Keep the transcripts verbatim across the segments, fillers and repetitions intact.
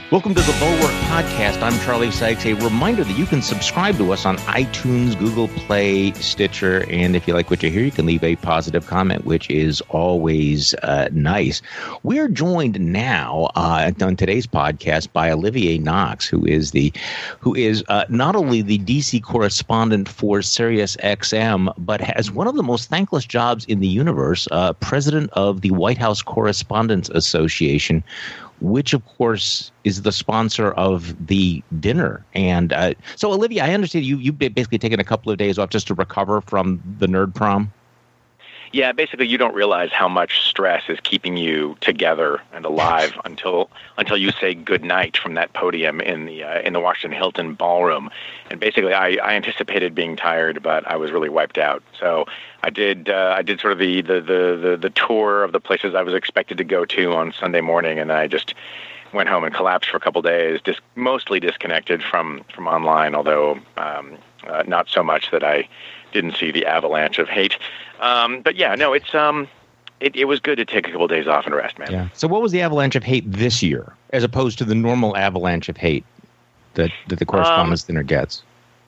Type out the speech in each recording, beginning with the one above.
Welcome to the Bulwark Podcast. I'm Charlie Sykes. A reminder that you can subscribe to us on iTunes, Google Play, Stitcher, and if you like what you hear, you can leave a positive comment, which is always uh, nice. We're joined now uh, on today's podcast by Olivier Knox, who is the who is uh, not only the D C correspondent for Sirius X M, but has one of the most thankless jobs in the universe, uh, president of the White House Correspondents Association, which, of course, is the sponsor of the dinner. And uh, so, Olivia, I understand you, you've basically taken a couple of days off just to recover from the Nerd Prom. Yeah, basically, you don't realize how much stress is keeping you together and alive until until you say good night from that podium in the uh, in the Washington Hilton ballroom. And basically, I, I anticipated being tired, but I was really wiped out. So I did uh, I did sort of the, the, the, the, the tour of the places I was expected to go to on Sunday morning, and I just went home and collapsed for a couple days, dis- mostly disconnected from, from online, although um, uh, not so much that I didn't see the avalanche of hate. Um, but yeah, no, it's um, it, it was good to take a couple of days off and rest, man. Yeah. So what was the avalanche of hate this year, as opposed to the normal avalanche of hate that, that the Correspondents' um, Dinner gets?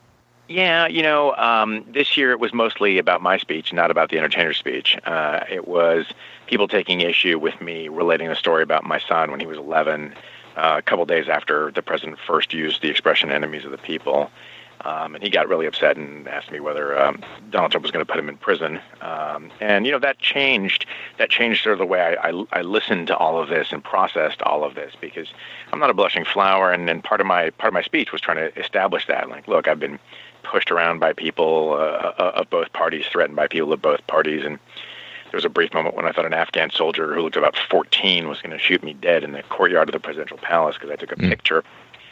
Yeah, you know, um, this year it was mostly about my speech, not about the entertainer's speech. Uh, it was people taking issue with me relating a story about my son when he was eleven, uh, a couple days after the president first used the expression "enemies of the people." Um, and he got really upset and asked me whether um, Donald Trump was going to put him in prison. Um, and, you know, that changed that changed sort of the way I, I, I listened to all of this and processed all of this, because I'm not a blushing flower. And, and part of my part of my speech was trying to establish that. Like, look, I've been pushed around by people uh, of both parties, threatened by people of both parties. And there was a brief moment when I thought an Afghan soldier who looked about fourteen was going to shoot me dead in the courtyard of the presidential palace because I took a mm. picture.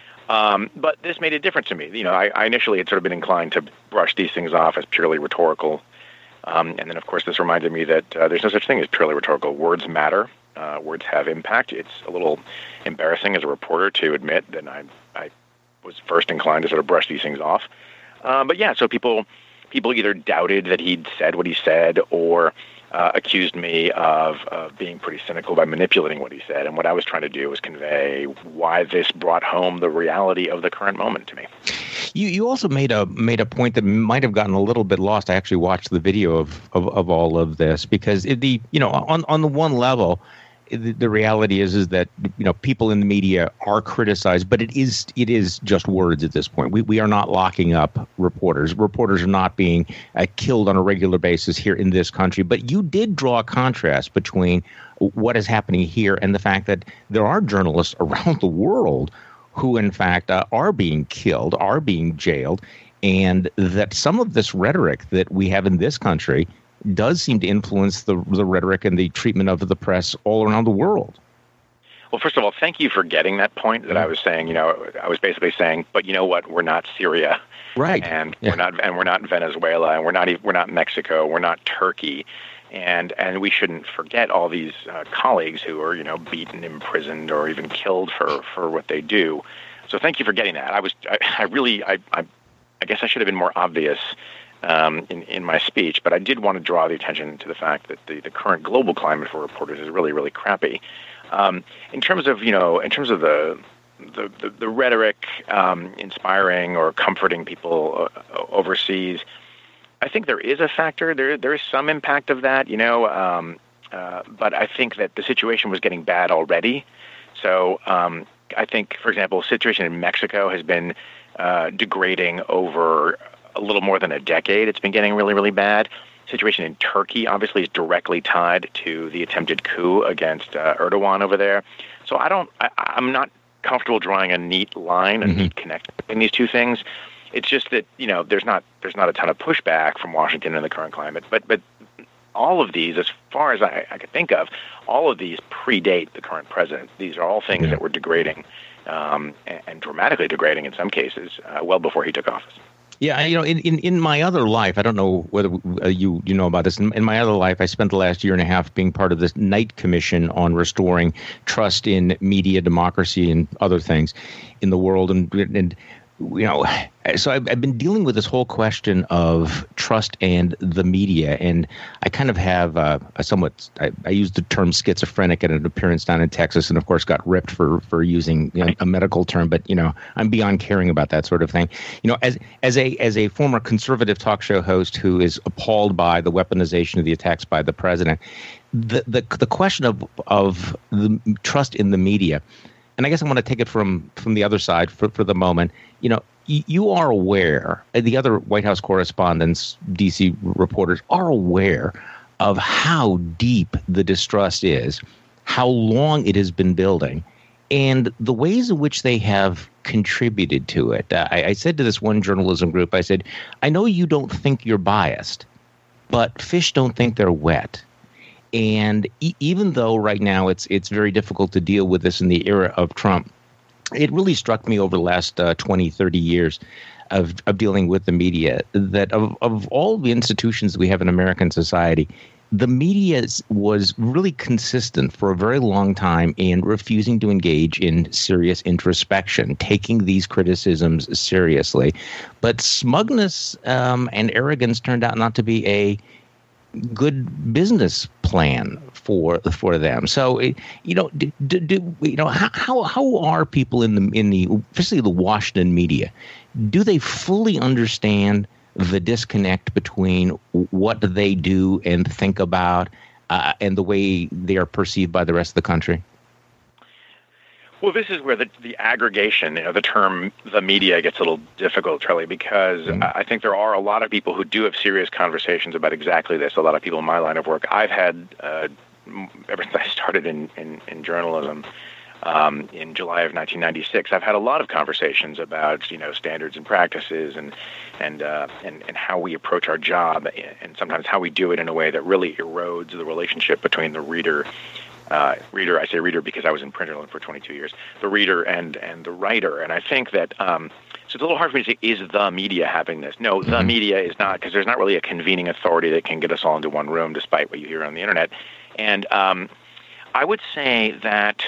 Um, but this made a difference to me. You know, I, I initially had sort of been inclined to brush these things off as purely rhetorical. Um, and then, of course, this reminded me that uh, there's no such thing as purely rhetorical. Words matter. Uh, words have impact. It's a little embarrassing as a reporter to admit that I, I was first inclined to sort of brush these things off. Uh, but yeah, so people people either doubted that he'd said what he said, or uh, accused me of, of being pretty cynical by manipulating what he said. And what I was trying to do was convey why this brought home the reality of the current moment to me. You you also made a made a point that might have gotten a little bit lost. I actually watched the video of of, of all of this, because it, the you know on on the one level, the, the reality is is that you know people in the media are criticized, but it is it is just words at this point. We we are not locking up reporters. Reporters are not being uh, killed on a regular basis here in this country. But you did draw a contrast between what is happening here and the fact that there are journalists around the world who, in fact, uh, are being killed, are being jailed, and that some of this rhetoric that we have in this country does seem to influence the the rhetoric and the treatment of the press all around the world. Well, first of all, thank you for getting that point that I was saying. You know, I was basically saying, but you know what? We're not Syria, right? And yeah. we're not, and we're not Venezuela, and we're not, we're not Mexico, we're not Turkey, and and we shouldn't forget all these uh, colleagues who are, you know, beaten, imprisoned, or even killed for, for what they do. So thank you for getting that. I was, I, I really, I, I, I guess I should have been more obvious Um, in, in my speech, but I did want to draw the attention to the fact that the, the current global climate for reporters is really, really crappy. Um, in terms of, you know, in terms of the the, the, the rhetoric um, inspiring or comforting people uh, overseas, I think there is a factor. There there is some impact of that, you know, um, uh, but I think that the situation was getting bad already. So um, I think, for example, the situation in Mexico has been uh, degrading over a little more than a decade. It's been getting really, really bad. Situation in Turkey obviously is directly tied to the attempted coup against uh, Erdogan over there. So I don't, I, I'm not comfortable drawing a neat line, a mm-hmm. neat connection between these two things. It's just that, you know, there's not there's not a ton of pushback from Washington in the current climate. But but all of these, as far as I, I could think of, all of these predate the current president. These are all things yeah. that were degrading um, and, and dramatically degrading in some cases uh, well before he took office. Yeah, you know, in, in, in my other life, I don't know whether uh, you you know about this. In, in my other life, I spent the last year and a half being part of this Knight Commission on restoring trust in media, democracy, and other things in the world. And, and you know, so I've, I've been dealing with this whole question of trust and the media, and I kind of have uh, a somewhat, I, I used the term schizophrenic at an appearance down in Texas, and of course got ripped for for using, you know, a medical term, but, you know, I'm beyond caring about that sort of thing. You know, as as a as a former conservative talk show host who is appalled by the weaponization of the attacks by the president, the the, the question of of the trust in the media, and I guess I want to take it from from the other side for, for the moment. You know, y- you are aware, the other White House correspondents, D C reporters are aware of how deep the distrust is, how long it has been building, and the ways in which they have contributed to it. Uh, I, I said to this one journalism group, I said, I know you don't think you're biased, but fish don't think they're wet. And e- even though right now it's it's very difficult to deal with this in the era of Trump, it really struck me over the last uh, twenty, thirty years of, of dealing with the media that of, of all the institutions we have in American society, the media was really consistent for a very long time in refusing to engage in serious introspection, taking these criticisms seriously. But smugness um, and arrogance turned out not to be a good business plan for for them. So, you know, do, do, you know how how are people in the in the especially the Washington media? Do they fully understand the disconnect between what they do and think about uh, and the way they are perceived by the rest of the country? Well, this is where the, the aggregation, you know, the term the media gets a little difficult, Charlie, because mm-hmm. I think there are a lot of people who do have serious conversations about exactly this. A lot of people in my line of work. I've had, uh, ever since I started in, in, in journalism um, in July of nineteen ninety-six, I've had a lot of conversations about, you know, standards and practices and and, uh, and, and how we approach our job, and sometimes how we do it in a way that really erodes the relationship between the reader Uh, reader, I say reader because I was in print for twenty-two years, the reader and, and the writer. And I think that, um, so it's a little hard for me to say, is the media having this? No, mm-hmm. the media is not, because there's not really a convening authority that can get us all into one room, despite what you hear on the internet. And um, I would say that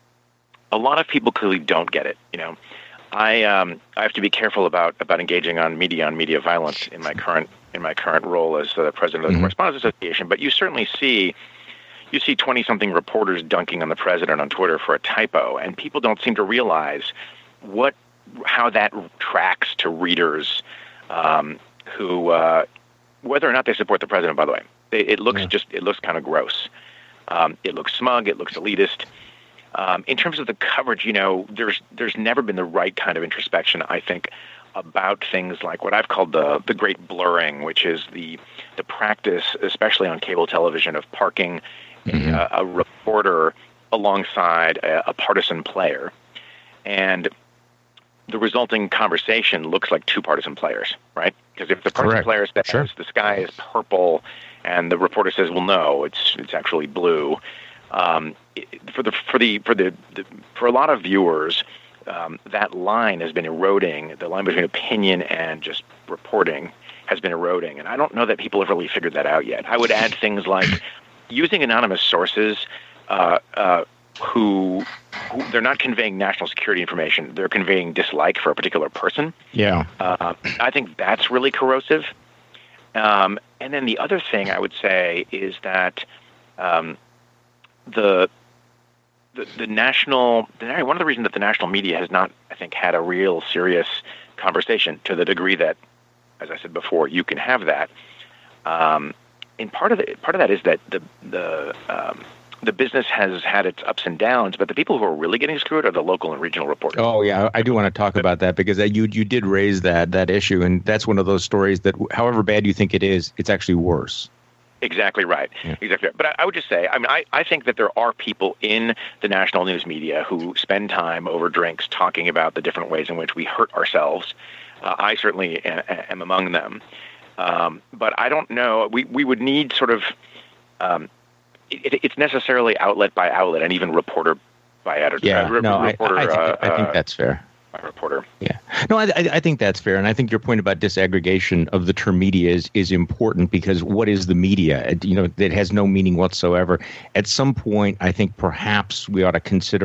a lot of people clearly don't get it. You know, I um, I have to be careful about, about engaging on media on media violence in my current in my current role as the president of the mm-hmm. Correspondents Association. But you certainly see. You see twenty-something reporters dunking on the president on Twitter for a typo, and people don't seem to realize what, how that tracks to readers um, who, uh, whether or not they support the president. By the way, it, it looks yeah. just it looks kind of gross. Um, it looks smug. It looks elitist. Um, in terms of the coverage, you know, there's there's never been the right kind of introspection, I think, about things like what I've called the the great blurring, which is the the practice, especially on cable television, of parking Mm-hmm. A, a reporter alongside a, a partisan player, and the resulting conversation looks like two partisan players, right? Because if the partisan Correct. player says sure. the sky is purple, and the reporter says, "Well, no, it's it's actually blue," um, for the for the for the, the for a lot of viewers, um, that line has been eroding. The line between opinion and just reporting has been eroding, and I don't know that people have really figured that out yet. I would add things like using anonymous sources uh, uh, who, who they're not conveying national security information. They're conveying dislike for a particular person. Yeah. Uh, I think that's really corrosive. Um, and then the other thing I would say is that um, the, the the national the, one of the reasons that the national media has not, I think, had a real serious conversation to the degree that, as I said before, you can have that. Um, And part of the part of that is that the the um, the business has had its ups and downs, but the people who are really getting screwed are the local and regional reporters. Oh yeah, I do want to talk about that because you you did raise that that issue, and that's one of those stories that, however bad you think it is, it's actually worse. Exactly right. Yeah. Exactly right. But I, I would just say, I mean, I, I think that there are people in the national news media who spend time over drinks talking about the different ways in which we hurt ourselves. Uh, I certainly am, am among them. Um, but I don't know. We we would need sort of. Um, it, it's necessarily outlet by outlet, and even reporter by editor. Yeah, uh, no, reporter, I, I, think, uh, I think that's fair. By reporter. Yeah, no, I, I think that's fair, and I think your point about disaggregation of the term media is is important because what is the media? It, you know, it has no meaning whatsoever. At some point, I think perhaps we ought to consider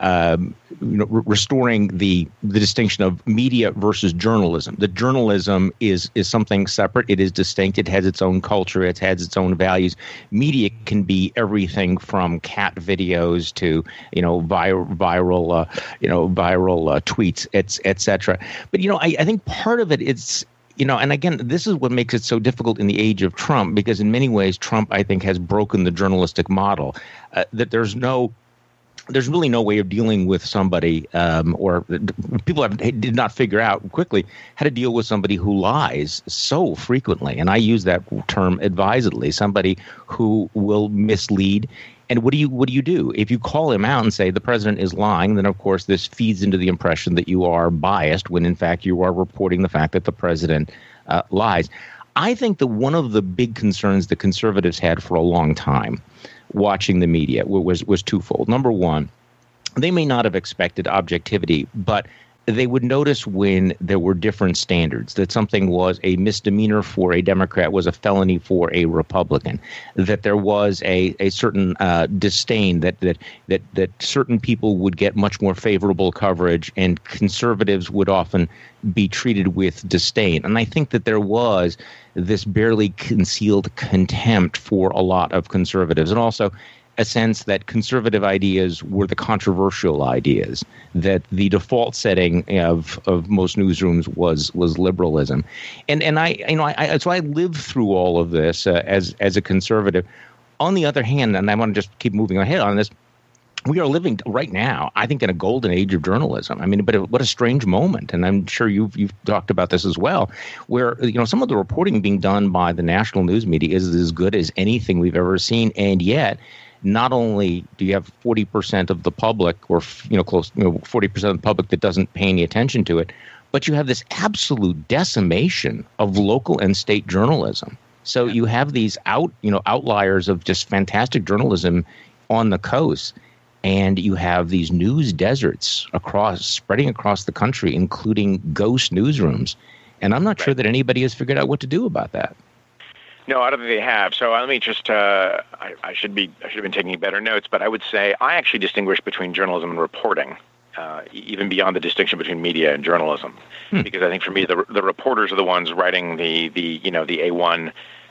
um, you know, re- restoring the the distinction of media versus journalism. The journalism is is something separate. It is distinct. It has its own culture. It has its own values. Media can be everything from cat videos to you know viral viral uh, you know viral uh, tweets, et, et cetera. But you know, I, I think part of it is. You know, and again, this is what makes it so difficult in the age of Trump, because in many ways, Trump, I think, has broken the journalistic model. Uh, that there's no, there's really no way of dealing with somebody, um, or people have, did not figure out quickly how to deal with somebody who lies so frequently. And I use that term advisedly. Somebody who will mislead. And what do you what do you do? If you call him out and say the president is lying, then of course this feeds into the impression that you are biased when in fact you are reporting the fact that the president uh, lies. I think that one of the big concerns that conservatives had for a long time watching the media was was twofold. Number one, they may not have expected objectivity, but they would notice when there were different standards, that something was a misdemeanor for a Democrat was a felony for a Republican, that there was a, a certain uh, disdain, that, that that that certain people would get much more favorable coverage and conservatives would often be treated with disdain. And I think that there was this barely concealed contempt for a lot of conservatives, and also a sense that conservative ideas were the controversial ideas, that the default setting of of most newsrooms was was liberalism, and and I you know I, I so I lived through all of this uh, as as a conservative. On the other hand, and I want to just keep moving ahead on this, we are living right now, I think, in a golden age of journalism. I mean, but what a strange moment, and I'm sure you've you've talked about this as well, where you know some of the reporting being done by the national news media is as good as anything we've ever seen, and yet. Not only do you have forty percent of the public, or you know, close, you know, forty percent of the public that doesn't pay any attention to it, but you have this absolute decimation of local and state journalism. So you have these out, you know, outliers of just fantastic journalism on the coast, and you have these news deserts across, spreading across the country, including ghost newsrooms. And I'm not right. sure that anybody has figured out what to do about that. No, I don't think they have. So let me just, uh, I, I should be, I should have been taking better notes, but I would say I actually distinguish between journalism and reporting, uh, even beyond the distinction between media and journalism. Hmm. Because I think for me, the the reporters are the ones writing the, the you know, the A one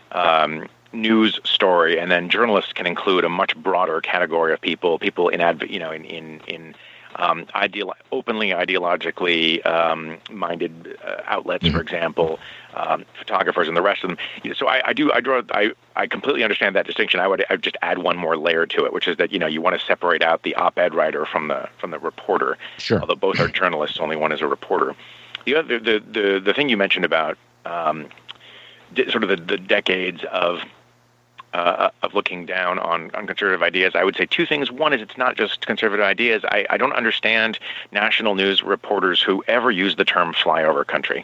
um, news story, and then journalists can include a much broader category of people, people in, adv- you know, in, in, in um, ideal, openly ideologically um, minded uh, outlets, mm-hmm. for example, um, photographers, and the rest of them. So I, I do, I draw, I, I completely understand that distinction. I would, I would just add one more layer to it, which is that you know you want to separate out the op-ed writer from the from the reporter. Sure. Although both are journalists, only one is a reporter. The other, the the the thing you mentioned about um, sort of the, the decades of. Uh, of looking down on, on conservative ideas, I would say two things. One is it's not just conservative ideas. I, I don't understand national news reporters who ever use the term flyover country.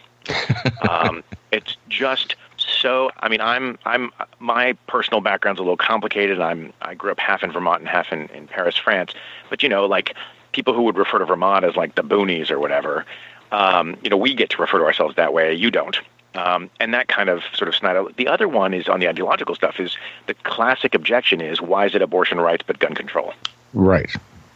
um, it's just so, I mean, I'm, I'm, my personal background's a little complicated. I'm, I grew up half in Vermont and half in, in Paris, France. But, you know, like people who would refer to Vermont as like the boonies or whatever, um, you know, we get to refer to ourselves that way. You don't. Um, and that kind of sort of snide. The other one is on the ideological stuff is the classic objection is, why is it abortion rights but gun control? Right.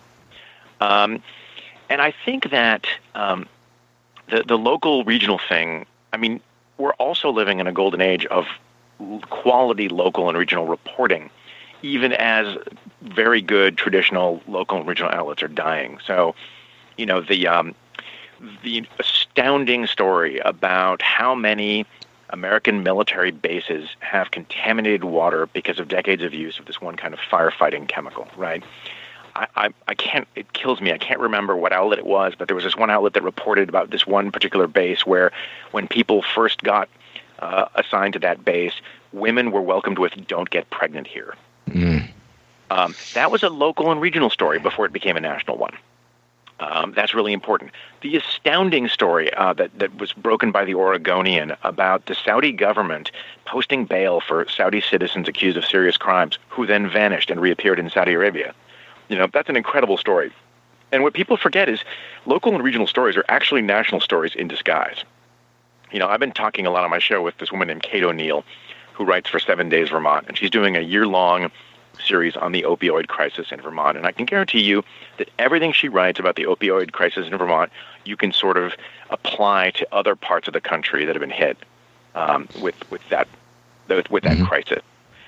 Um, and I think that um, the, the local regional thing, I mean, we're also living in a golden age of quality local and regional reporting, even as very good traditional local and regional outlets are dying. So, you know, the... Um, the astounding story about how many American military bases have contaminated water because of decades of use of this one kind of firefighting chemical, right? I, I, I can't, it kills me. I can't remember what outlet it was, but there was this one outlet that reported about this one particular base where when people first got uh, assigned to that base, women were welcomed with, "Don't get pregnant here." Mm. Um, that was a local and regional story before it became a national one. Um, that's really important. The astounding story uh, that, that was broken by the Oregonian about the Saudi government posting bail for Saudi citizens accused of serious crimes who then vanished and reappeared in Saudi Arabia. You know, that's an incredible story. And what people forget is local and regional stories are actually national stories in disguise. You know, I've been talking a lot on my show with this woman named Kate O'Neill, who writes for Seven Days Vermont, and she's doing a year-long series on the opioid crisis in Vermont. And I can guarantee you that everything she writes about the opioid crisis in Vermont, you can sort of apply to other parts of the country that have been hit um, with with that with, with that mm-hmm. crisis.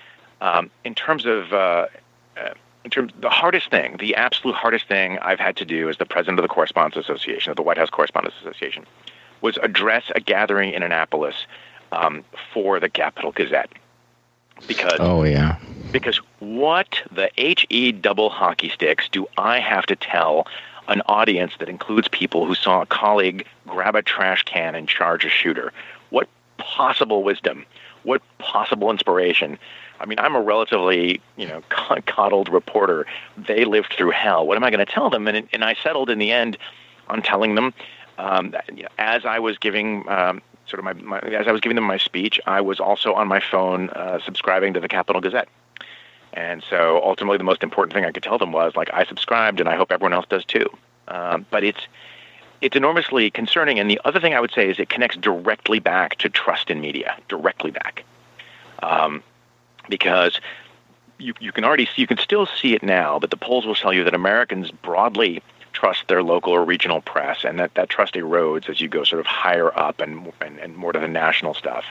Um, in terms of uh, uh, in terms the hardest thing, the absolute hardest thing I've had to do as the president of the Correspondents Association, of the White House Correspondents Association, was address a gathering in Annapolis um, for the Capital Gazette. Because oh yeah, because what the H E double hockey sticks do I have to tell an audience that includes people who saw a colleague grab a trash can and charge a shooter? What possible wisdom? What possible inspiration? I mean, I'm a relatively, you know, coddled reporter. They lived through hell. What am I going to tell them? And and I settled in the end on telling them, um, that, you know, as I was giving. Um, Sort of my, my, as I was giving them my speech, I was also on my phone uh, subscribing to the Capital Gazette. And so ultimately the most important thing I could tell them was, like, I subscribed and I hope everyone else does too. Um, but it's it's enormously concerning. And the other thing I would say is it connects directly back to trust in media, directly back. Um, because you, you can already see, you can still see it now, but the polls will tell you that Americans broadly trust their local or regional press, and that, that trust erodes as you go sort of higher up and and, and more to the national stuff.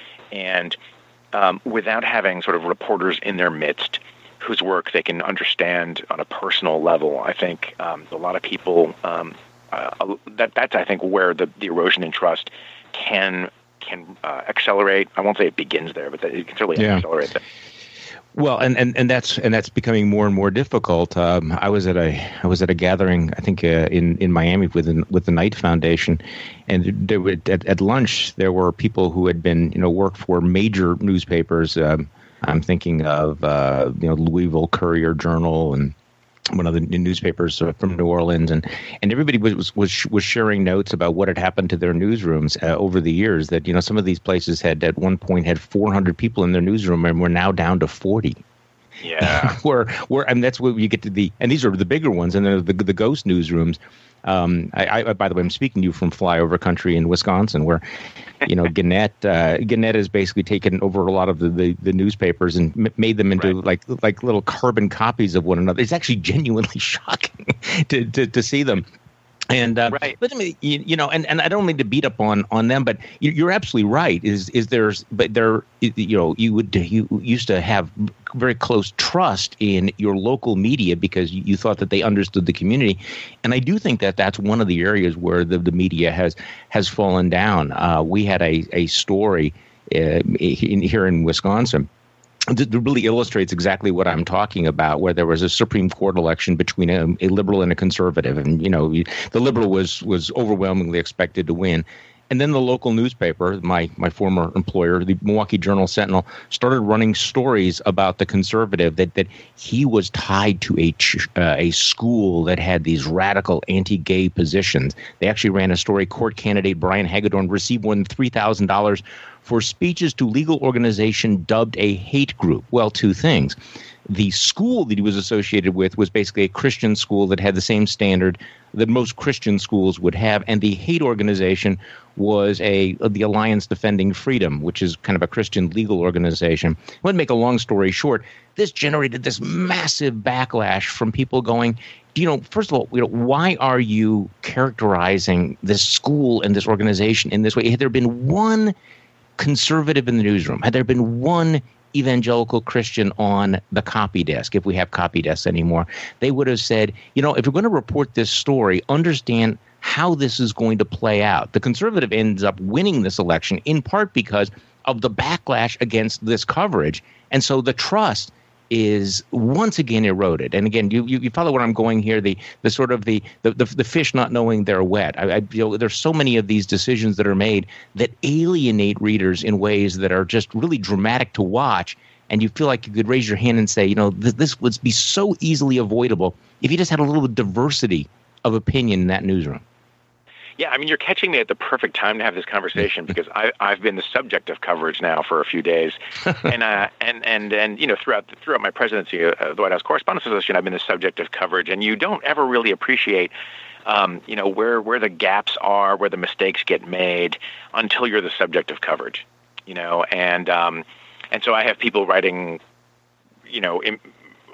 And um, without having sort of reporters in their midst whose work they can understand on a personal level, I think um, a lot of people, um, uh, that that's, I think, where the, the erosion in trust can can uh, accelerate. I won't say it begins there, but it can certainly yeah. accelerate that. Well, and, and, and that's and that's becoming more and more difficult. Um, I was at a I was at a gathering, I think, uh, in in Miami with the, with the Knight Foundation, and there were, at at lunch there were people who had been you know worked for major newspapers. Um, I'm thinking of uh, you know Louisville Courier Journal and one of the newspapers from New Orleans, and, and everybody was, was was sharing notes about what had happened to their newsrooms uh, over the years. That you know some of these places had at one point had four hundred people in their newsroom, and we're now down to forty. Yeah, where where and that's where you get to the and these are the bigger ones, and they're the the ghost newsrooms. Um, I, I by the way, I'm speaking to you from flyover country in Wisconsin, where you know Gannett uh, Gannett has basically taken over a lot of the, the, the newspapers and m- made them into right. like like little carbon copies of one another. It's actually genuinely shocking to, to to see them. And uh, right. but I mean, you, you know, and, and I don't mean to beat up on, on them, but you're absolutely right. Is is there's but there you know you would you used to have very close trust in your local media because you, you thought that they understood the community, and I do think that that's one of the areas where the, the media has has fallen down. Uh, we had a a story uh, in, here in Wisconsin that really illustrates exactly what I'm talking about, where there was a Supreme Court election between a, a liberal and a conservative. And, you know, the liberal was was overwhelmingly expected to win. And then the local newspaper, my my former employer, the Milwaukee Journal Sentinel, started running stories about the conservative, that that he was tied to a uh, a school that had these radical anti-gay positions. They actually ran a story, court candidate Brian Hagedorn received more than three thousand dollars for speeches to legal organization dubbed a hate group. Well, two things. The school that he was associated with was basically a Christian school that had the same standard that most Christian schools would have, and the hate organization was a the Alliance Defending Freedom, which is kind of a Christian legal organization. I want to make a long story short. This generated this massive backlash from people going, you know, first of all, you know, why are you characterizing this school and this organization in this way? Had there been one conservative in the newsroom, had there been one evangelical Christian on the copy desk, if we have copy desks anymore, they would have said, you know, if you're going to report this story, understand how this is going to play out. The conservative ends up winning this election in part because of the backlash against this coverage. And so the trust is once again eroded. And again, you, you, you follow where I'm going here, the the sort of the the, the, the fish not knowing they're wet. I, I you know, there's so many of these decisions that are made that alienate readers in ways that are just really dramatic to watch. And you feel like you could raise your hand and say, you know, this, this would be so easily avoidable if you just had a little diversity of opinion in that newsroom. Yeah, I mean, you're catching me at the perfect time to have this conversation because I, I've been the subject of coverage now for a few days, and uh, and and and you know, throughout throughout my presidency of the White House Correspondents Association, I've been the subject of coverage, and you don't ever really appreciate, um, you know, where where the gaps are, where the mistakes get made, until you're the subject of coverage, you know, and um, and so I have people writing, you know. In,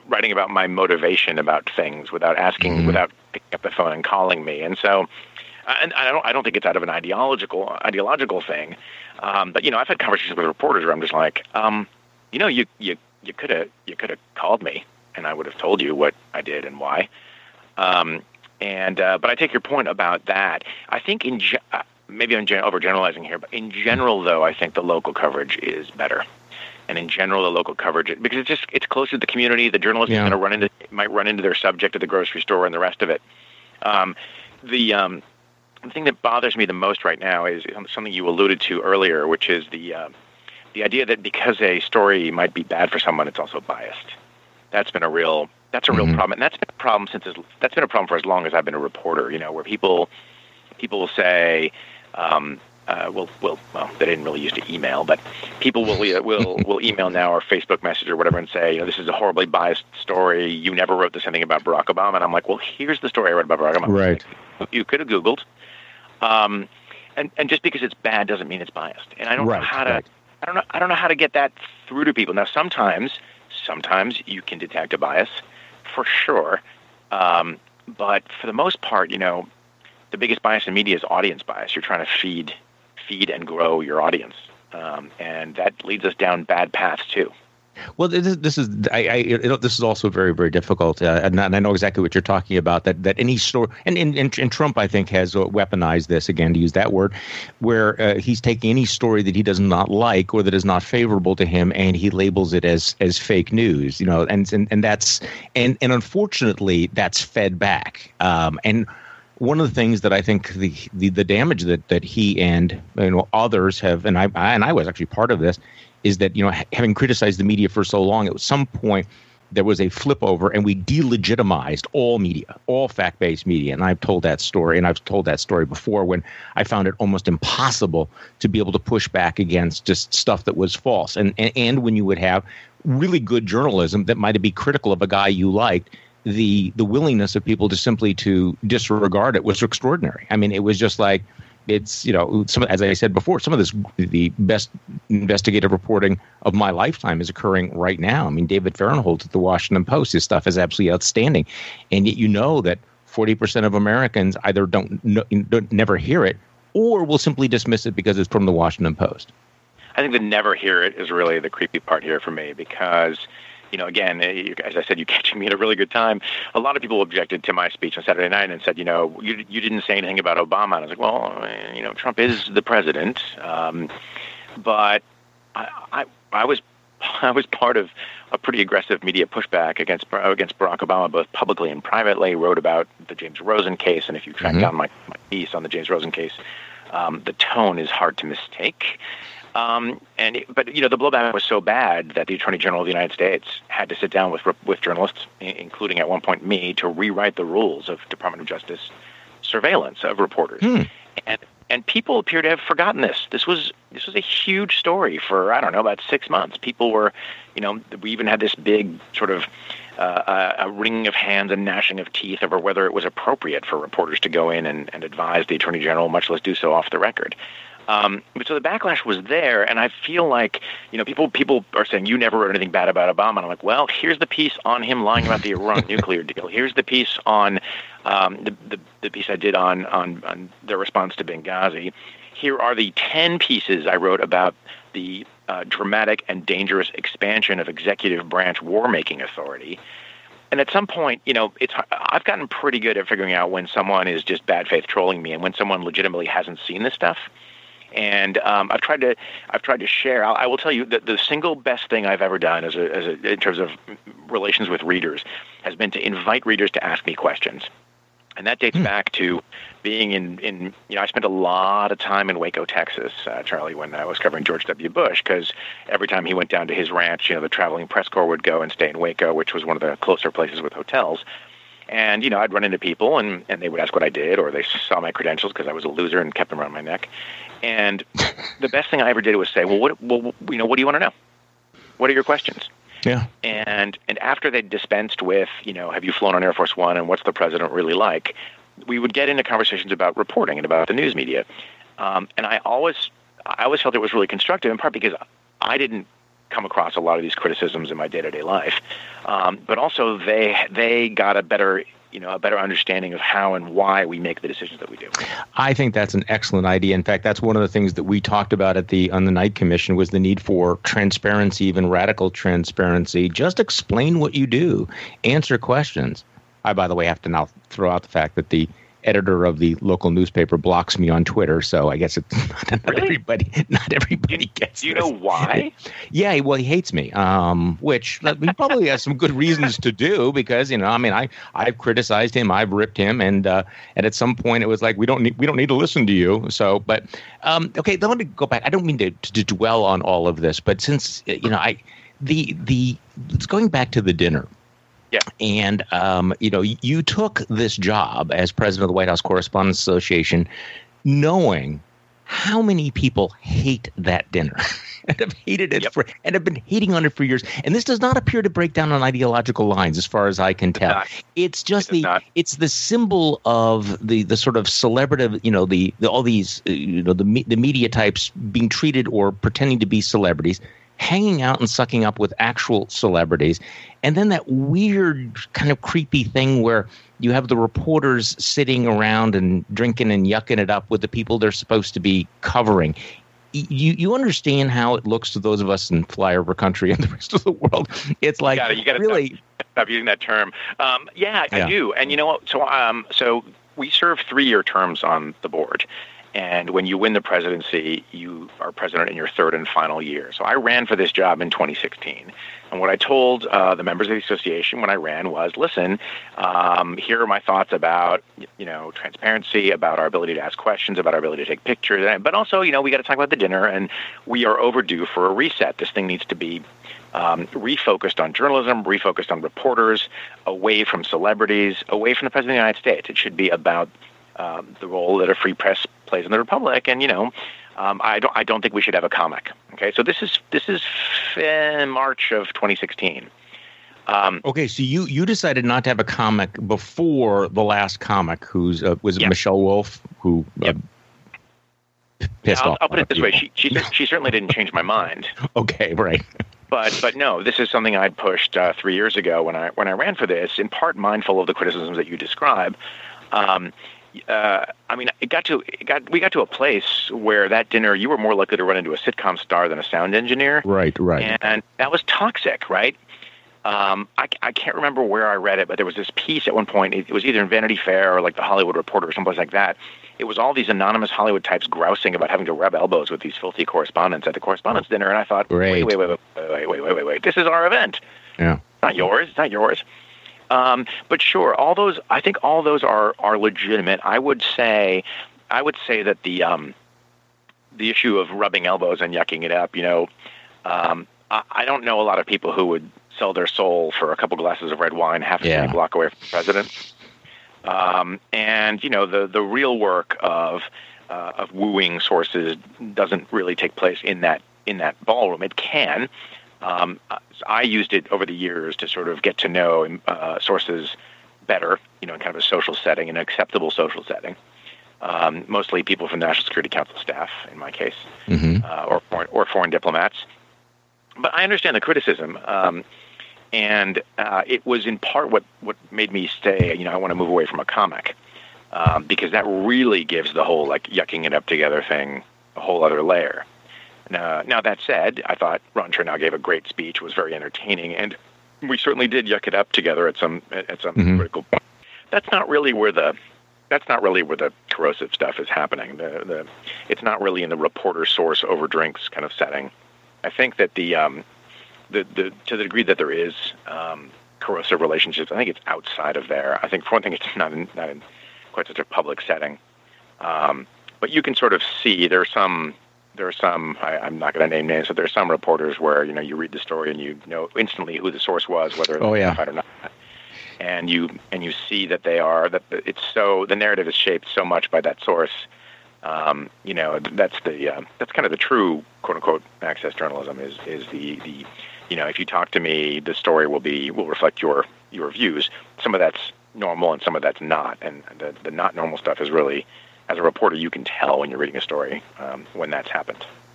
writing about my motivation about things without asking, mm-hmm. without picking up the phone and calling me. And so, and I don't, I don't think it's out of an ideological, ideological thing. Um, but you know, I've had conversations with reporters where I'm just like, um, you know, you, you, you could have, you could have called me, and I would have told you what I did and why. Um, and uh, but I take your point about that. I think in ge- uh, maybe I'm gen- overgeneralizing here, but in general, though, I think the local coverage is better. And in general, the local coverage, because it's just it's closer to the community. The journalist yeah. is going to run into might run into their subject at the grocery store and the rest of it. Um, the um, the thing that bothers me the most right now is something you alluded to earlier, which is the uh, the idea that because a story might be bad for someone, it's also biased. That's been a real that's a real mm-hmm. problem, and that's been a problem since as, that's been a problem for as long as I've been a reporter. You know, where people people will say. Um, Uh, will will well, they didn't really used to email, but people will will will email now or Facebook message or whatever and say, you know, this is a horribly biased story. You never wrote this anything about Barack Obama, and I'm like, well, here's the story I wrote about Barack Obama. Right. You could have Googled, um, and and just because it's bad doesn't mean it's biased. And I don't right, know how to right. I don't know I don't know how to get that through to people. Now, sometimes sometimes you can detect a bias, for sure, um, but for the most part, you know, the biggest bias in media is audience bias. You're trying to feed. feed and grow your audience. Um, and that leads us down bad paths too. Well, this, this is I, I it, this is also very, very difficult, uh, and, and I know exactly what you're talking about. That that any story, and, and, and Trump, I think, has weaponized this again, to use that word, where uh, he's taking any story that he does not like or that is not favorable to him, and he labels it as as fake news. You know, and and, and that's and and unfortunately, that's fed back. Um, and one of the things that I think the, the, the damage that, that he and you know others have, and I, I and I was actually part of this, is that you know having criticized the media for so long, at some point there was a flip over, and we delegitimized all media, all fact-based media. And I've told that story, and I've told that story before when I found it almost impossible to be able to push back against just stuff that was false, and and, and when you would have really good journalism that might be critical of a guy you liked. The the willingness of people to simply to disregard it was extraordinary. I mean, it was just like it's you know some as I said before, some of this the best investigative reporting of my lifetime is occurring right now. I mean, David Fahrenholtz at the Washington Post, his stuff is absolutely outstanding, and yet you know that forty percent of Americans either don't, know, don't never hear it or will simply dismiss it because it's from the Washington Post. I think the never hear it is really the creepy part here for me because. You know, again, as I said, you're catching me at a really good time. A lot of people objected to my speech on Saturday night and said, you know, you you didn't say anything about Obama. And I was like, well, you know, Trump is the president, um, but I, I I was I was part of a pretty aggressive media pushback against against Barack Obama, both publicly and privately. Wrote about the James Rosen case, and if you track mm-hmm. down my, my piece on the James Rosen case, um, the tone is hard to mistake. Um, and it, but you know the blowback was so bad that the Attorney General of the United States had to sit down with with journalists, including at one point me, to rewrite the rules of Department of Justice surveillance of reporters. Hmm. And and people appear to have forgotten this. This was this was a huge story for I don't know about six months. People were, you know, we even had this big sort of uh, a wringing of hands and gnashing of teeth over whether it was appropriate for reporters to go in and, and advise the Attorney General, much less do so off the record. Um, but so the backlash was there, and I feel like, you know, people people are saying, you never wrote anything bad about Obama. And I'm like, well, here's the piece on him lying about the Iran nuclear deal. Here's the piece on um, the, the the piece I did on, on, on the response to Benghazi. Here are the ten pieces I wrote about the uh, dramatic and dangerous expansion of executive branch war-making authority. And at some point, you know, it's I've gotten pretty good at figuring out when someone is just bad faith trolling me and when someone legitimately hasn't seen this stuff. And um, I've tried to, I've tried to share. I'll, I will tell you that the single best thing I've ever done, as a, as a, in terms of relations with readers, has been to invite readers to ask me questions, and that dates hmm. back to being in, in. You know, I spent a lot of time in Waco, Texas, uh, Charlie, when I was covering George W. Bush, because every time he went down to his ranch, you know, the traveling press corps would go and stay in Waco, which was one of the closer places with hotels. And, you know, I'd run into people, and, and they would ask what I did, or they saw my credentials because I was a loser and kept them around my neck. And the best thing I ever did was say, well, what, well, you know, what do you want to know? What are your questions? Yeah. And and after they dispensed with, you know, have you flown on Air Force One and what's the president really like, we would get into conversations about reporting and about the news media. Um, and I always, I always felt it was really constructive, in part because I didn't come across a lot of these criticisms in my day-to-day life. Um, but also they they got a better you know, a better understanding of how and why we make the decisions that we do. I think that's an excellent idea. In fact, that's one of the things that we talked about at the on the Knight Commission was the need for transparency, even radical transparency. Just explain what you do, answer questions. I, by the way, have to now throw out the fact that the editor of the local newspaper blocks me on Twitter, so I guess it's not, not really? everybody. Not everybody gets. Do you this. know why? Yeah, well, he hates me, um, which he probably has some good reasons to do because you know, I mean, I I've criticized him, I've ripped him, and uh, and at some point it was like we don't need we don't need to listen to you. So, but um, okay, let me go back. I don't mean to, to to dwell on all of this, but since you know, I the the it's going back to the dinner. Yeah. And, um, you know, you took this job as president of the White House Correspondents Association knowing how many people hate that dinner and have hated it yep. for and have been hating on it for years. And this does not appear to break down on ideological lines as far as I can tell. It's, it's just it the not. it's the symbol of the the sort of celebrity, you know, the, the all these, uh, you know, the the media types being treated or pretending to be celebrities, hanging out and sucking up with actual celebrities. And then that weird kind of creepy thing where you have the reporters sitting around and drinking and yucking it up with the people they're supposed to be covering. You you understand how it looks to those of us in flyover country and the rest of the world. It's like you gotta, you gotta really stop, stop using that term. Um, yeah, yeah, I do. And you know what? So um, so we serve three-year terms on the board. And when you win the presidency, you are president in your third and final year. So I ran for this job in twenty sixteen. And what I told uh, the members of the association when I ran was, listen, um, here are my thoughts about, you know, transparency, about our ability to ask questions, about our ability to take pictures. But also, you know, we got to talk about the dinner, and we are overdue for a reset. This thing needs to be um, refocused on journalism, refocused on reporters, away from celebrities, away from the president of the United States. It should be about um, the role that a free press plays in the republic, and you know, um, I don't. I don't think we should have a comic. Okay, so this is this is in March of twenty sixteen. Um, okay, so you, you decided not to have a comic before the last comic, who's uh, was it yeah. Michelle Wolf, who uh, yep. pissed I'll, off. I'll put it this way: she she she certainly didn't change my mind. Okay, right. But but no, this is something I'd pushed uh, three years ago when I when I ran for this, in part mindful of the criticisms that you describe. Um, Uh, I mean, it got to it got we got to a place where that dinner you were more likely to run into a sitcom star than a sound engineer. Right, right. And that was toxic, right? Um, I, I can't remember where I read it, but there was this piece at one point. It, it was either in Vanity Fair or like the Hollywood Reporter or someplace like that. It was all these anonymous Hollywood types grousing about having to rub elbows with these filthy correspondents at the correspondence dinner. And I thought, right. wait, wait, wait, wait, wait, wait, wait, wait, wait. This is our event. Yeah. It's not yours. It's not yours. Um, but sure, all those. I think all those are are legitimate. I would say, I would say that the um, the issue of rubbing elbows and yucking it up. You know, um, I, I don't know a lot of people who would sell their soul for a couple glasses of red wine half a yeah. city block away from the president. Um, and you know, the the real work of uh, of wooing sources doesn't really take place in that in that ballroom. It can. Um, I used it over the years to sort of get to know uh, sources better, you know, in kind of a social setting, an acceptable social setting. Um, mostly people from the National Security Council staff, in my case, mm-hmm. uh, or, foreign, or foreign diplomats. But I understand the criticism, um, and uh, it was in part what, what made me say, you know, I want to move away from a comic, um, because that really gives the whole, like, yucking it up together thing a whole other layer. Uh, now, that said, I thought Ron Chernow gave a great speech, was very entertaining, and we certainly did yuck it up together at some at some mm-hmm. critical point. That's not really where the that's not really where the corrosive stuff is happening. The the it's not really in the reporter source over drinks kind of setting. I think that the um the, the to the degree that there is um, corrosive relationships, I think it's outside of there. I think for one thing, it's not in, not in quite such a public setting, um, but you can sort of see there's some. There are some, I, I'm not going to name names, but there are some reporters where, you know, you read the story and you know instantly who the source was, whether it's oh, yeah. verified or not. And you and you see that they are, that it's so, the narrative is shaped so much by that source. Um, you know, that's the, uh, that's kind of the true, quote unquote, access journalism is, is the, the, you know, if you talk to me, the story will be, will reflect your, your views. Some of that's normal and some of that's not. And the, the not normal stuff is really, as a reporter, you can tell when you're reading a story um, when that's happened.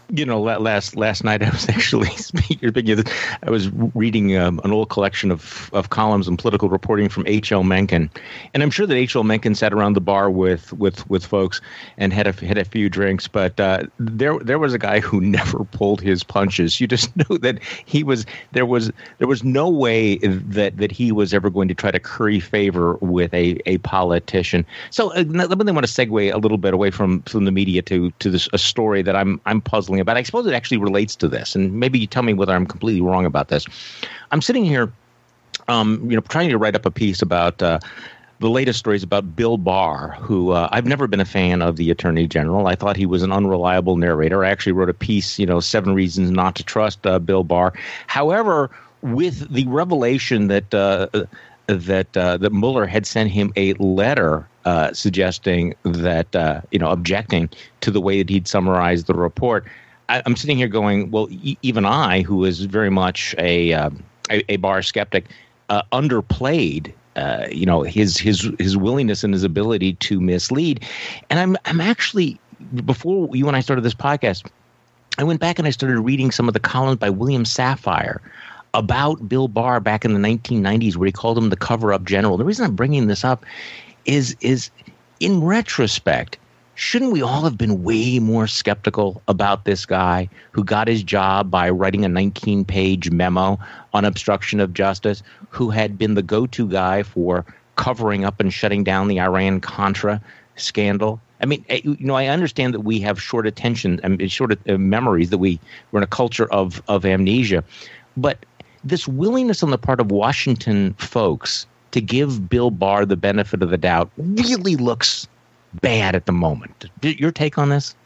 You know, last last night I was actually speaking of this, I was reading um, an old collection of, of columns and political reporting from H L Mencken, and I'm sure that H L Mencken sat around the bar with with, with folks and had a had a few drinks, but uh, there there was a guy who never pulled his punches. You just know that he was there was there was no way that, that he was ever going to try to curry favor with a, a politician. So uh, let me want to segue a little bit away from, from the media to to this a story that I'm I'm puzzling about. I suppose it actually relates to this, and maybe you tell me whether I'm completely wrong about this. I'm sitting here, um, you know, trying to write up a piece about uh, the latest stories about Bill Barr, who uh, I've never been a fan of the Attorney General. I thought he was an unreliable narrator. I actually wrote a piece, you know, seven reasons not to trust uh, Bill Barr. However, with the revelation that uh, that uh, that Mueller had sent him a letter uh, suggesting that uh, you know objecting to the way that he'd summarized the report. I'm sitting here going, well, e- even I, who is very much a uh, a, a Barr skeptic, uh, underplayed, uh, you know, his his his willingness and his ability to mislead. And I'm I'm actually, before you and I started this podcast, I went back and I started reading some of the columns by William Safire about Bill Barr back in the nineteen nineties, where he called him the cover-up general. The reason I'm bringing this up is is in retrospect, shouldn't we all have been way more skeptical about this guy who got his job by writing a nineteen-page memo on obstruction of justice, who had been the go-to guy for covering up and shutting down the Iran-Contra scandal? I mean, you know, I understand that we have short attention and short memories, that we, we're in a culture of, of amnesia. But this willingness on the part of Washington folks to give Bill Barr the benefit of the doubt really looks bad at the moment. Your take on this?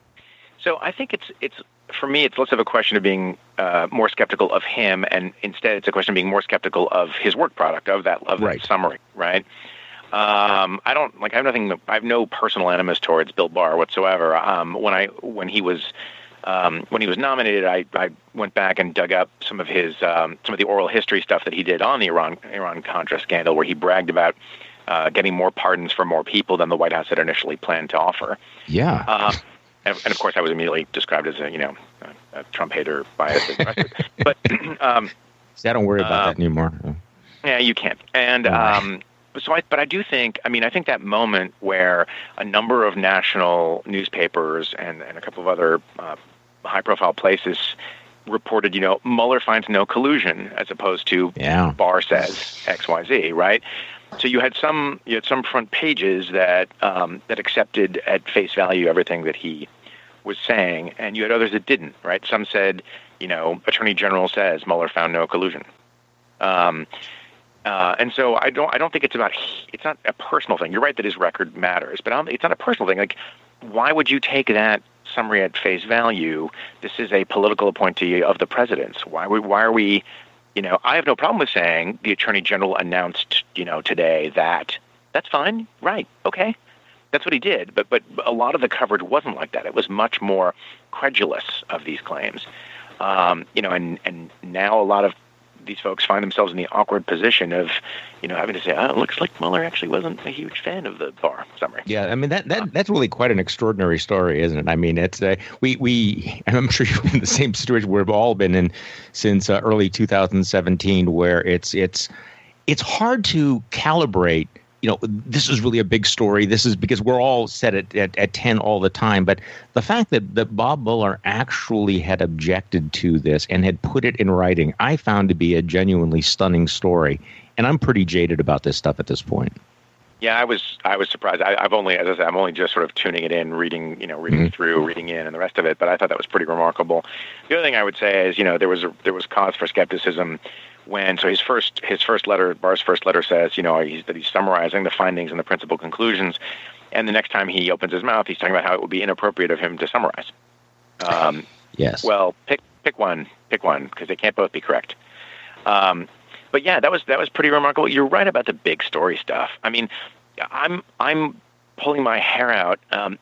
So I think it's it's for me, it's less of a question of being uh, more skeptical of him, and instead it's a question of being more skeptical of his work product, of that of that right. summary, right? Um, I don't like. I have nothing. I have no personal animus towards Bill Barr whatsoever. Um, when I when he was um, when he was nominated, I, I went back and dug up some of his um, some of the oral history stuff that he did on the Iran Iran Contra scandal, where he bragged about Uh, getting more pardons for more people than the White House had initially planned to offer. Yeah. Uh, and, and of course, I was immediately described as a, you know, a, a Trump hater, biased, and the rest of it. But um, see, I don't worry about uh, that anymore. Yeah, you can't. And um, so, I, but I do think, I mean, I think that moment where a number of national newspapers and, and a couple of other uh, high-profile places reported, you know, Mueller finds no collusion, as opposed to yeah. Barr says X, Y, Z, right? So you had some you had some front pages that um, that accepted at face value everything that he was saying, and you had others that didn't. Right? Some said, you know, Attorney General says Mueller found no collusion, um, uh, and so I don't I don't think it's about it's not a personal thing. You're right that his record matters, but I don't, it's not a personal thing. Like, why would you take that summary at face value? This is a political appointee of the president's. Why would why are we? You know, I have no problem with saying the Attorney General announced, you know, today that. That's fine. Right. Okay. That's what he did. But but a lot of the coverage wasn't like that. It was much more credulous of these claims. Um, you know, and, and now a lot of these folks find themselves in the awkward position of, you know, having to say, oh, it looks like Mueller actually wasn't a huge fan of the Barr summary. Yeah, I mean, that, that that's really quite an extraordinary story, isn't it? I mean, it's uh, we, we, I'm sure you've been in the same situation we've all been in since uh, early two thousand seventeen, where it's it's it's hard to calibrate, you know, this is really a big story. This is because we're all set at, at, at ten all the time. But the fact that, that Bob Mueller actually had objected to this and had put it in writing, I found to be a genuinely stunning story. And I'm pretty jaded about this stuff at this point. Yeah, I was I was surprised. I, I've only, as I said, I'm only just sort of tuning it in, reading, you know, reading mm-hmm. through, reading in, and the rest of it. But I thought that was pretty remarkable. The other thing I would say is, you know, there was a, there was cause for skepticism when, so his first his first letter, Barr's first letter says, you know, he's, that he's summarizing the findings and the principal conclusions, and the next time he opens his mouth, he's talking about how it would be inappropriate of him to summarize. Um, yes. Well, pick pick one, pick one, because they can't both be correct. Um, but yeah, that was that was pretty remarkable. You're right about the big story stuff. I mean, I'm I'm pulling my hair out um,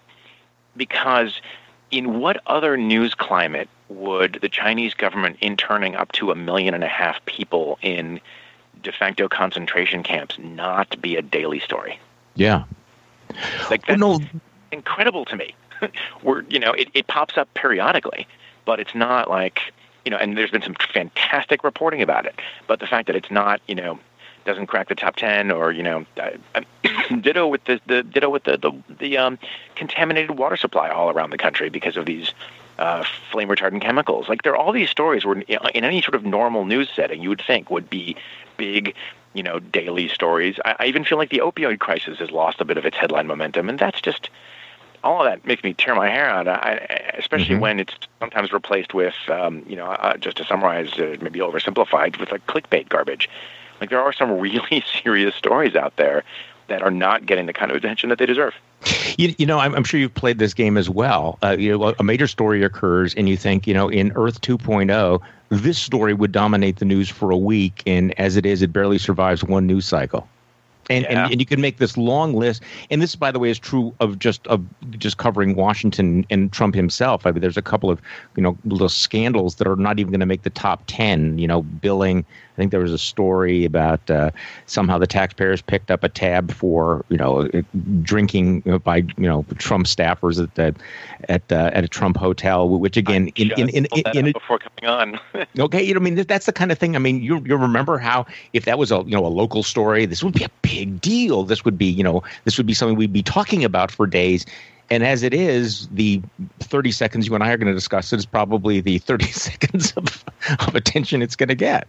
because in what other news climate would the Chinese government interning up to a million and a half people in de facto concentration camps not be a daily story? Yeah. Like, that's well, no, incredible to me. we're, you know, it, it pops up periodically, but it's not like, you know, and there's been some fantastic reporting about it. But the fact that it's not, you know, doesn't crack the top ten, or, you know, uh, ditto with the, the ditto with the the, the um, contaminated water supply all around the country because of these uh, flame retardant chemicals. Like, there are all these stories where in any sort of normal news setting you would think would be big, you know, daily stories. I, I even feel like the opioid crisis has lost a bit of its headline momentum, and that's just, all of that makes me tear my hair out, I, especially mm-hmm. when it's sometimes replaced with, um, you know, uh, just to summarize, uh, maybe oversimplified, with like clickbait garbage. Like, there are some really serious stories out there that are not getting the kind of attention that they deserve. You, you know, I'm, I'm sure you've played this game as well. Uh, you know, a major story occurs, and you think, you know, in Earth two point oh, this story would dominate the news for a week, and as it is, it barely survives one news cycle. And, yeah. and and you can make this long list, and this, by the way, is true of just of just covering Washington and Trump himself. I mean, there's a couple of, you know, little scandals that are not even going to make the top ten. You know, billing. I think there was a story about uh, somehow the taxpayers picked up a tab for, you know, drinking by, you know, Trump staffers at the, at uh, at a Trump hotel, which again in in in, in, in, in before coming on. Okay, you know, I mean, that's the kind of thing. I mean, you you remember how if that was a, you know, a local story, this would be a big deal. This would be, you know, this would be something we'd be talking about for days. And as it is, the thirty seconds you and I are going to discuss it is probably the thirty seconds of, of attention it's going to get.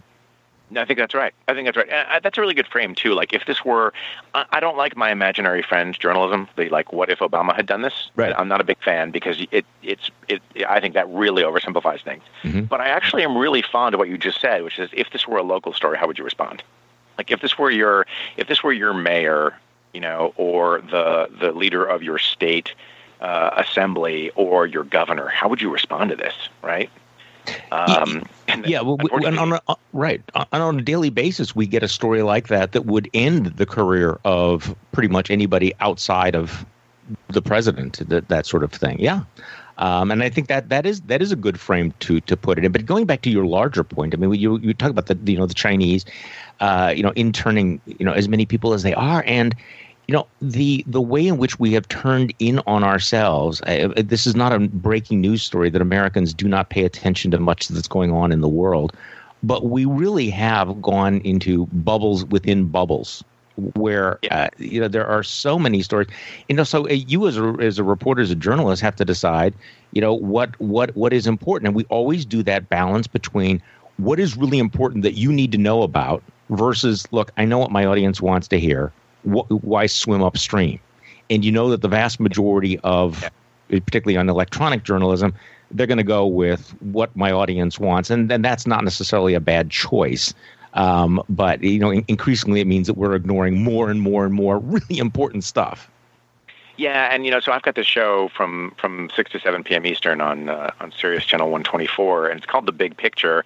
I think that's right. I think that's right. And that's a really good frame, too. Like, if this were, I don't like my imaginary friends journalism. They like, what if Obama had done this? Right. I'm not a big fan because it, it's, it, I think that really oversimplifies things. Mm-hmm. But I actually am really fond of what you just said, which is, if this were a local story, how would you respond? Like, if this were your, if this were your mayor, you know, or the the leader of your state uh, assembly, or your governor, how would you respond to this? Right. Um, yeah, well, we, and on a, uh, right. And on a daily basis, we get a story like that that would end the career of pretty much anybody outside of the president. That that sort of thing. Yeah, um, and I think that that is that is a good frame to to put it in. But going back to your larger point, I mean, you you talk about the you know the Chinese, uh, you know, interning you know as many people as they are, and you know, the the way in which we have turned in on ourselves, uh, this is not a breaking news story that Americans do not pay attention to much that's going on in the world, but we really have gone into bubbles within bubbles where, uh, you know, there are so many stories. You know, so uh, you as a, as a reporter, as a journalist, have to decide, you know, what what what is important. And we always do that balance between what is really important that you need to know about versus, look, I know what my audience wants to hear. Why swim upstream? And you know that the vast majority of, particularly on electronic journalism, they're going to go with what my audience wants, and then that's not necessarily a bad choice. Um, but you know, in- increasingly, it means that we're ignoring more and more and more really important stuff. Yeah, and you know, so I've got this show from from six to seven p.m. Eastern on uh, on Sirius Channel one twenty-four, and it's called The Big Picture.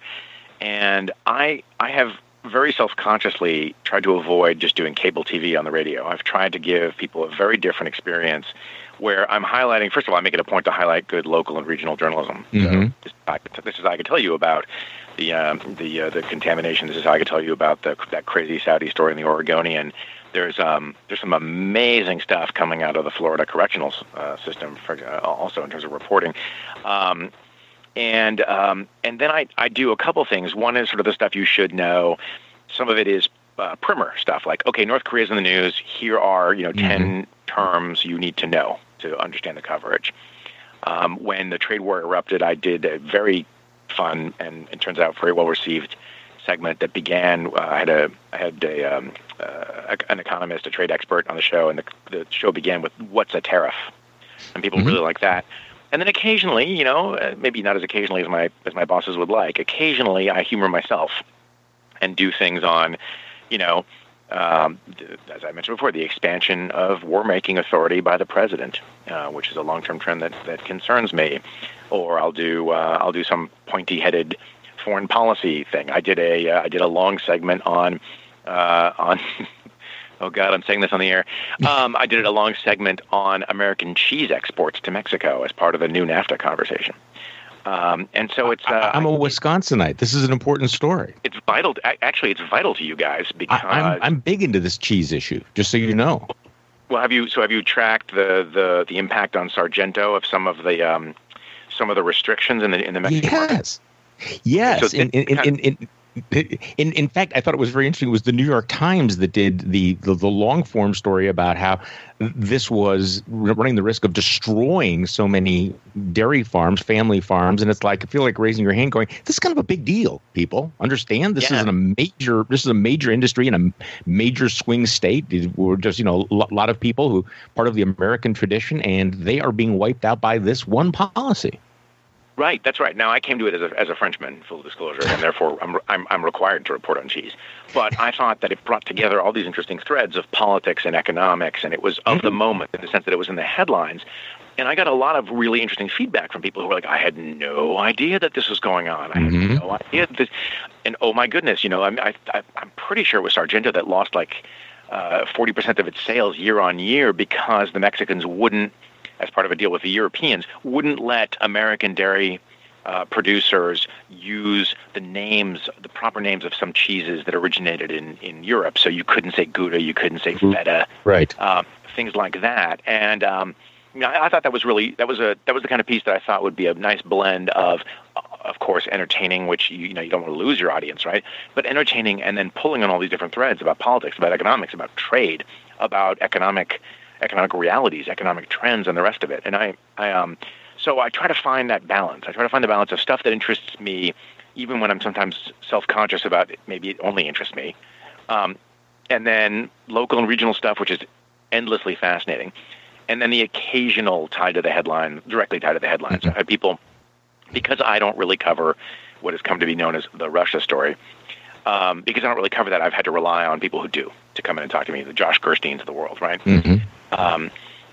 And I I have very self-consciously tried to avoid just doing cable T V on the radio. I've tried to give people a very different experience where I'm highlighting, first of all, I make it a point to highlight good local and regional journalism. Mm-hmm. So this, I, this is how I could tell you about the um, the uh, the contamination. This is how I could tell you about the, that crazy Saudi story in the Oregonian. There's um there's some amazing stuff coming out of the Florida correctional uh, system, for, uh, also in terms of reporting. Um, And um, and then I, I do a couple things. One is sort of the stuff you should know. Some of it is uh, primer stuff, like, okay, North Korea's in the news. Here are, you know, mm-hmm. ten terms you need to know to understand the coverage. Um, when the trade war erupted, I did a very fun and it turns out very well received segment that began. Uh, I had a I had a um, uh, an economist, a trade expert on the show, and the, the show began with "What's a tariff?" And people mm-hmm. really like that. And then occasionally, you know, maybe not as occasionally as my as my bosses would like, occasionally I humor myself and do things on, you know, um, as I mentioned before, the expansion of war-making authority by the president, uh, which is a long-term trend that, that concerns me. Or I'll do uh, I'll do some pointy-headed foreign policy thing. I did a uh, I did a long segment on uh, on. Oh, God, I'm saying this on the air. Um, I did a long segment on American cheese exports to Mexico as part of the new NAFTA conversation. Um, and so it's... Uh, I'm a Wisconsinite. This is an important story. It's vital. To, actually, it's vital to you guys because... I, I'm, I'm big into this cheese issue, just so you know. Well, have you so have you tracked the, the, the impact on Sargento of some of the um, some of the restrictions in the in the Mexican market? Yes, yes. So in, in, in, in, in, in in fact, I thought it was very interesting. It was the New York Times that did the the, the long form story about how this was running the risk of destroying so many dairy farms, family farms, and it's like I feel like raising your hand, going, "This is kind of a big deal. People understand this Yeah. is a major this is a major industry in a major swing state. We're just you know a lot of people who part of the American tradition, and they are being wiped out by this one policy." Right, that's right. Now, I came to it as a, as a Frenchman, full disclosure, and therefore I'm, I'm I'm required to report on cheese. But I thought that it brought together all these interesting threads of politics and economics, and it was of the moment in the sense that it was in the headlines. And I got a lot of really interesting feedback from people who were like, I had no idea that this was going on. I had Mhm. no idea that this, and oh my goodness, you know, I'm, I, I, I'm pretty sure it was Sargento that lost like uh, forty percent of its sales year on year because the Mexicans wouldn't, as part of a deal with the Europeans, wouldn't let American dairy uh, producers use the names, the proper names of some cheeses that originated in, in Europe. So you couldn't say Gouda, you couldn't say Feta, Right. um, things like that. And um, you know, I, I thought that was really that was a that was the kind of piece that I thought would be a nice blend of, of course, entertaining, which you, you know you don't want to lose your audience, right? But entertaining and then pulling on all these different threads about politics, about economics, about trade, about economic. economic realities, economic trends, and the rest of it. And I, I, um, so I try to find that balance. I try to find the balance of stuff that interests me, even when I'm sometimes self-conscious about it, maybe it only interests me, um, and then local and regional stuff, which is endlessly fascinating, and then the occasional tied to the headline, directly tied to the headlines. Mm-hmm. I've had people, because I don't really cover what has come to be known as the Russia story. Um, because I don't really cover that, I've had to rely on people who do to come in and talk to me, the Josh Gersteins of the world, right? Mm-hmm. Um,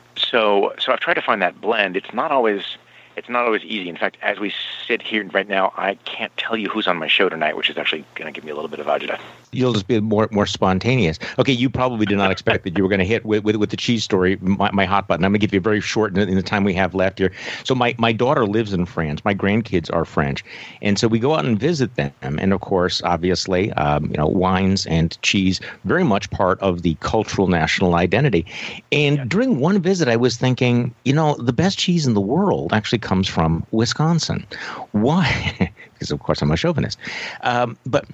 so, so I've tried to find that blend. It's not always, it's not always easy. In fact, as we sit here right now, I can't tell you who's on my show tonight, which is actually going to give me a little bit of agita. You'll just be more more spontaneous. Okay, you probably did not expect that you were going to hit with, with with the cheese story, my, my hot button. I'm going to give you a very short in the, in the time we have left here. So my, my daughter lives in France. My grandkids are French, and so we go out and visit them. And of course, obviously, um, you know, wines and cheese very much part of the cultural national identity. And Yeah. during one visit, I was thinking, you know, the best cheese in the world actually comes from Wisconsin. Why? Because of course I'm a chauvinist, um, but.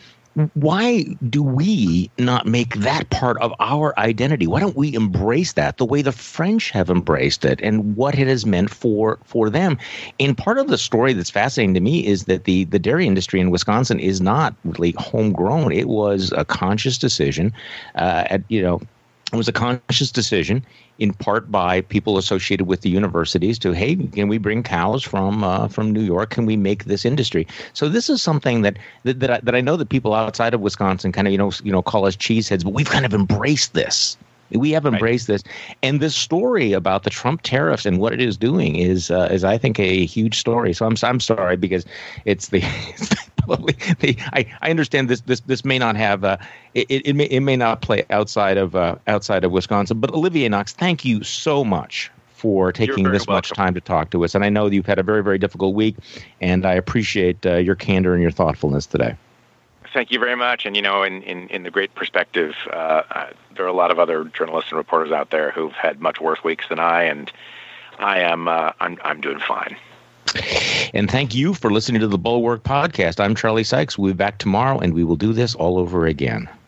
Why do we not make that part of our identity? Why don't we embrace that the way the French have embraced it and what it has meant for for them? And part of the story that's fascinating to me is that the, the dairy industry in Wisconsin is not really homegrown. It was a conscious decision. Uh, at, you know, it was a conscious decision in part by people associated with the universities to, hey, can we bring cows from uh, from New York? Can we make this industry? So this is something that that that I, that I know that people outside of Wisconsin kind of you know you know call us cheeseheads, but we've kind of embraced this. We have embraced right. this, and this story about the Trump tariffs and what it is doing is uh, is I think a huge story. So I'm I'm sorry because it's the. It's probably the I, I understand this this this may not have uh, it it may it may not play outside of uh, outside of Wisconsin, but Olivier Knox, thank you so much for taking this welcome. much time to talk to us. And I know that you've had a very very difficult week, and I appreciate uh, your candor and your thoughtfulness today. Thank you very much. And, you know, in, in, in the great perspective, uh, uh, there are a lot of other journalists and reporters out there who've had much worse weeks than I, and I am uh, I'm I'm doing fine. And thank you for listening to the Bulwark Podcast. I'm Charlie Sykes. We'll be back tomorrow, and we will do this all over again.